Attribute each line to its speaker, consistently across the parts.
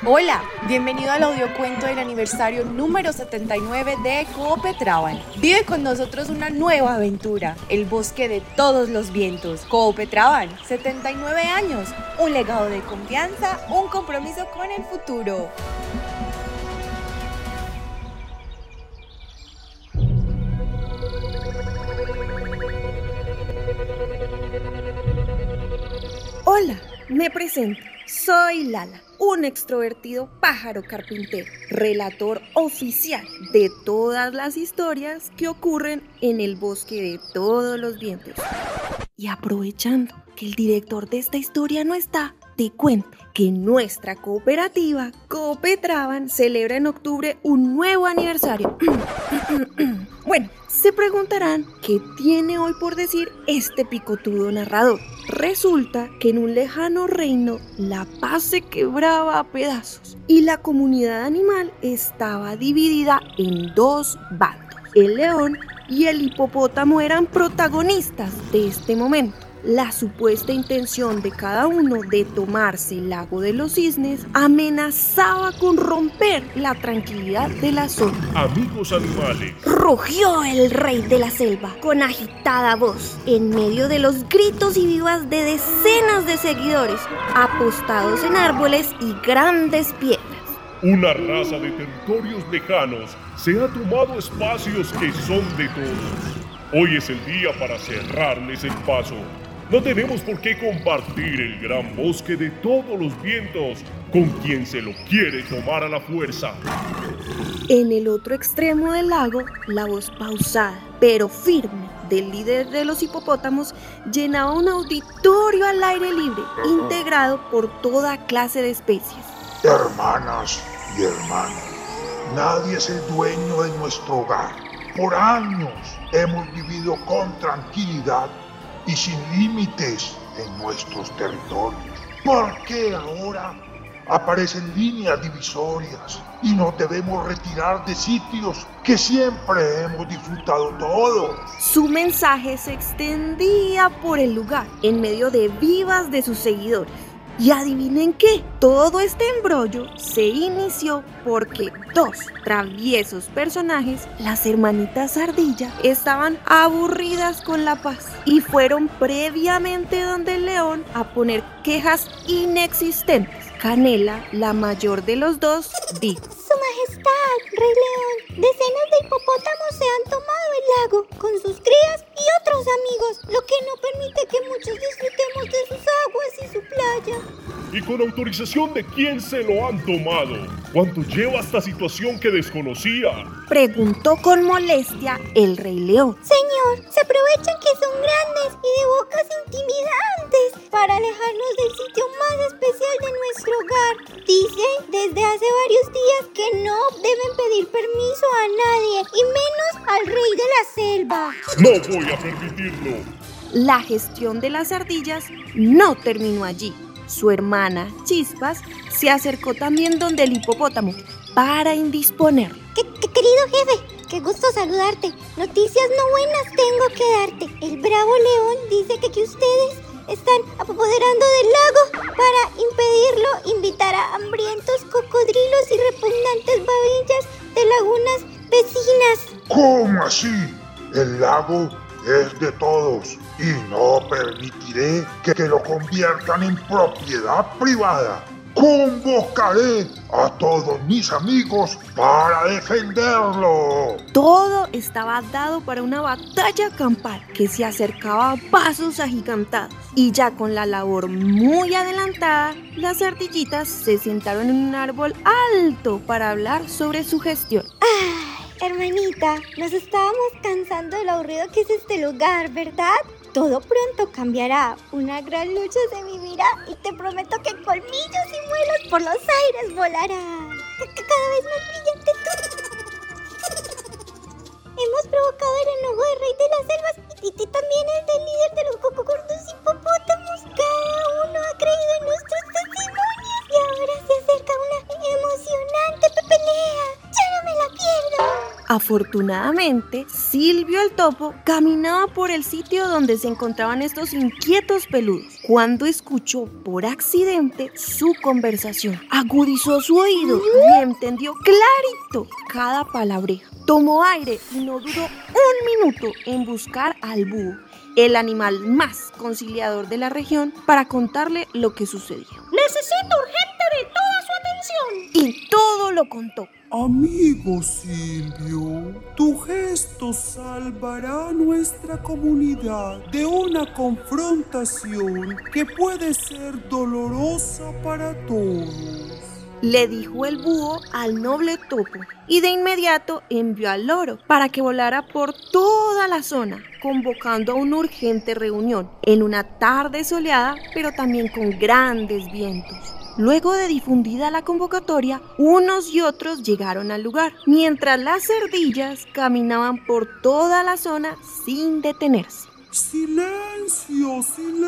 Speaker 1: Hola, bienvenido al audiocuento del aniversario número 79 de Coopetraban. Vive con nosotros una nueva aventura, el bosque de todos los vientos. Coopetraban, 79 años, un legado de confianza, un compromiso con el futuro.
Speaker 2: Hola, me presento. Soy Lala, un extrovertido pájaro carpintero, relator oficial de todas las historias que ocurren en el bosque de todos los vientos. Y aprovechando que el director de esta historia no está, te cuento que nuestra cooperativa Coopetraban celebra en octubre un nuevo aniversario. Bueno, se preguntarán qué tiene hoy por decir este picotudo narrador. Resulta que en un lejano reino la paz se quebraba a pedazos y la comunidad animal estaba dividida en dos bandos. El león y el hipopótamo eran protagonistas de este momento. La supuesta intención de cada uno de tomarse el lago de los cisnes amenazaba con romper la tranquilidad de la zona.
Speaker 3: Amigos animales,
Speaker 2: Rugió el rey de la selva con agitada voz, en medio de los gritos y vivas de decenas de seguidores, apostados en árboles y grandes piedras.
Speaker 3: una raza de territorios lejanos se ha tomado espacios que son de todos. Hoy es el día para cerrarles el paso. No tenemos por qué compartir el gran bosque de todos los vientos con quien se lo quiere tomar a la fuerza.
Speaker 2: En el otro extremo del lago, la voz pausada, pero firme, del líder de los hipopótamos llenaba un auditorio al aire libre, integrado por toda clase de especies.
Speaker 4: Hermanas y hermanos, nadie es el dueño de nuestro hogar. Por años hemos vivido con tranquilidad y sin límites en nuestros territorios. ¿Por qué ahora aparecen líneas divisorias y nos debemos retirar de sitios que siempre hemos disfrutado todos?
Speaker 2: Su mensaje se extendía por el lugar, en medio de vivas de sus seguidores. Y adivinen qué, todo este embrollo se inició porque dos traviesos personajes, las hermanitas Ardilla, estaban aburridas con la paz y fueron previamente donde el león a poner quejas inexistentes. Canela, la mayor de los dos, dijo:
Speaker 5: Su Majestad, Rey León, decenas de hipopótamos se han tomado el lago con sus crías y otros amigos, lo que no permite que muchos disfrutemos de sus aguas y su playa.
Speaker 3: ¿Y con autorización de quién se lo han tomado? ¿Cuánto lleva esta situación que desconocía?
Speaker 2: Preguntó con molestia el Rey León.
Speaker 5: Señor, se aprovechan que son grandes y de bocas intimidantes para alejarnos del sitio más especial de nuestro hogar. Dicen desde hace varios días que no deben pedir permiso a nadie y menos al Rey de la selva.
Speaker 3: ¡No voy a permitirlo!
Speaker 2: La gestión de las ardillas no terminó allí. Su hermana, Chispas, se acercó también donde el hipopótamo para indisponer.
Speaker 5: Querido jefe, qué gusto saludarte. Noticias no buenas tengo que darte. El bravo león dice que ustedes están apoderando del lago. Para impedirlo, invitar a hambrientos cocodrilos y repugnantes babillas de lagunas vecinas.
Speaker 4: ¿Cómo así? El lago es de todos y no permitiré que lo conviertan en propiedad privada. Convocaré a todos mis amigos para defenderlo.
Speaker 2: Todo estaba dado para una batalla campal que se acercaba a pasos agigantados. Y ya con la labor muy adelantada, las ardillitas se sentaron en un árbol alto para hablar sobre su gestión.
Speaker 5: Hermanita, nos estábamos cansando de lo aburrido que es este lugar, ¿verdad? Todo pronto cambiará, una gran lucha se vivirá y te prometo que colmillos y muelas por los aires volarán. Cada vez más brillante tú. Hemos provocado el enojo del rey de las selvas y también el del líder de los gordos hipopótamos. Cada uno ha creído en nuestros testimonios y ahora se acerca una emocionante pelea. ¡Yo no me la pierdo!
Speaker 2: Afortunadamente, Silvio el topo caminaba por el sitio donde se encontraban estos inquietos peludos. cuando escuchó por accidente su conversación. Agudizó su oído y entendió clarito cada palabreja. Tomó aire y no dudó un minuto en buscar al búho, el animal más conciliador de la región, para contarle lo que sucedió.
Speaker 6: Necesito urgente de toda su atención.
Speaker 2: Y todo lo contó.
Speaker 7: Amigo Silvio, tu gesto salvará a nuestra comunidad de una confrontación que puede ser dolorosa para todos,
Speaker 2: le dijo el búho al noble topo, y de inmediato envió al loro para que volara por toda la zona, convocando a una urgente reunión en una tarde soleada, pero también con grandes vientos. Luego de difundida la convocatoria, unos y otros llegaron al lugar, mientras las ardillas caminaban por toda la zona sin detenerse.
Speaker 7: ¡Silencio,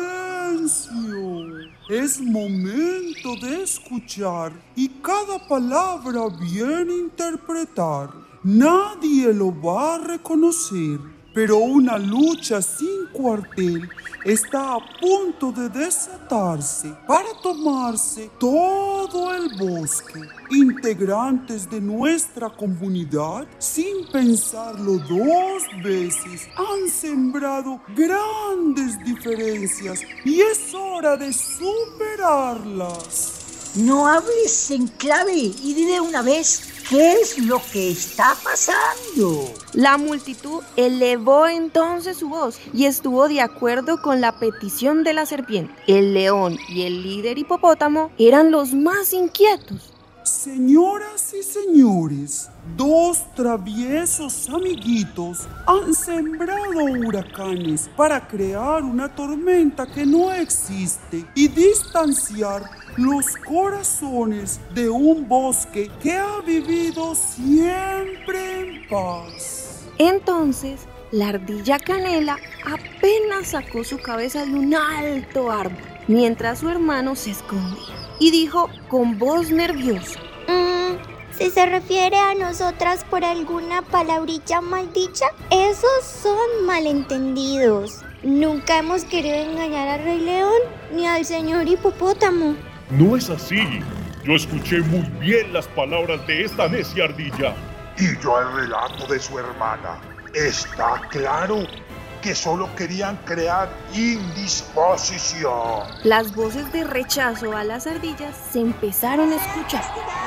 Speaker 7: silencio! Es momento de escuchar y cada palabra bien interpretar. Nadie lo va a reconocer, pero una lucha sin cuartel está a punto de desatarse para tomarse todo el bosque. Integrantes de nuestra comunidad, sin pensarlo dos veces, han sembrado grandes diferencias y es hora de superarlas.
Speaker 6: No hables en clave y di de una vez qué es lo que está pasando.
Speaker 2: La multitud elevó entonces su voz y estuvo de acuerdo con la petición de la serpiente. El león y el líder hipopótamo eran los más inquietos.
Speaker 7: Señoras y señores, dos traviesos amiguitos han sembrado huracanes para crear una tormenta que no existe y distanciar los corazones de un bosque que ha vivido siempre en paz.
Speaker 2: Entonces, la ardilla Canela apenas sacó su cabeza de un alto árbol, mientras su hermano se escondía, y dijo con voz nerviosa:
Speaker 5: Si se refiere a nosotras por alguna palabrilla maldicha, esos son malentendidos. Nunca hemos querido engañar al Rey León ni al señor Hipopótamo.
Speaker 3: No es así. Yo escuché muy bien las palabras de esta necia ardilla.
Speaker 4: Y yo el relato de su hermana. Está claro que solo querían crear indisposición.
Speaker 2: Las voces de rechazo a las ardillas se empezaron a escuchar.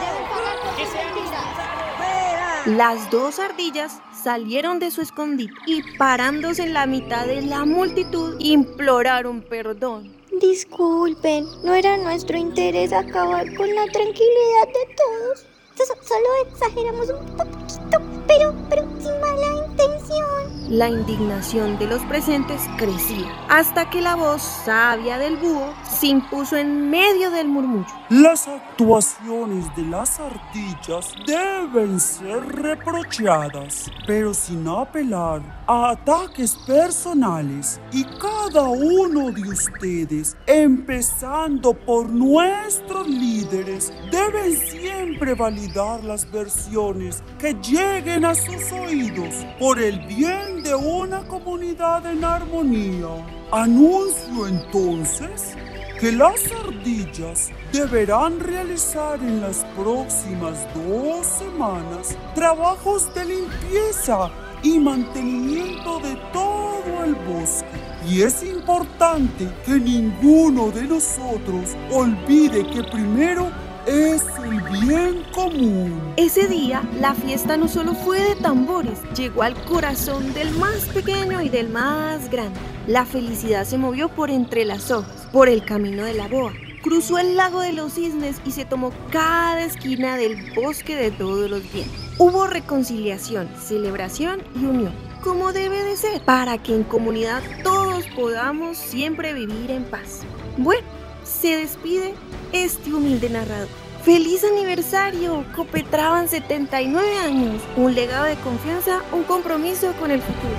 Speaker 2: Las dos ardillas salieron de su escondite y, parándose en la mitad de la multitud, imploraron perdón.
Speaker 5: Disculpen, no era nuestro interés acabar con la tranquilidad de todos. Solo exageramos un poquito, pero sin mala intención.
Speaker 2: La indignación de los presentes crecía, hasta que la voz sabia del búho se impuso en medio del murmullo.
Speaker 7: Las actuaciones de las ardillas deben ser reprochadas, pero sin apelar a ataques personales. Y cada uno de ustedes, empezando por nuestros líderes, deben siempre validar las versiones que lleguen a sus oídos por el bien de una comunidad en armonía. Anuncio entonces que las ardillas deberán realizar en las próximas 2 semanas trabajos de limpieza y mantenimiento de todo el bosque. Y es importante que ninguno de nosotros olvide que primero es el bien común.
Speaker 2: Ese día, la fiesta no solo fue de tambores, llegó al corazón del más pequeño y del más grande. La felicidad se movió por entre las hojas, por el camino de la boa. Cruzó el lago de los cisnes y se tomó cada esquina del bosque de todos los vientos. Hubo reconciliación, celebración y unión, como debe de ser, para que en comunidad todos podamos siempre vivir en paz. Bueno, se despide este humilde narrador. ¡Feliz aniversario! Copetraban 79 años. Un legado de confianza, un compromiso con el futuro.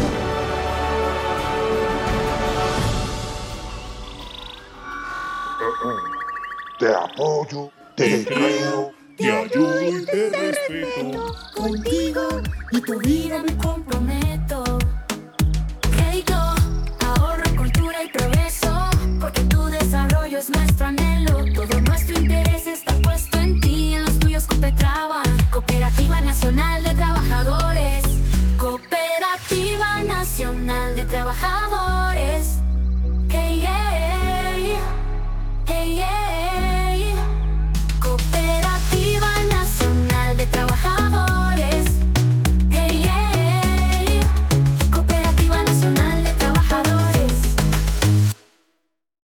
Speaker 4: Te apoyo, te creo,
Speaker 3: te ayudo y te respeto.
Speaker 8: Contigo y tu vida me comprometo. Crédito, ahorro, cultura y progreso, porque
Speaker 9: trabajadores.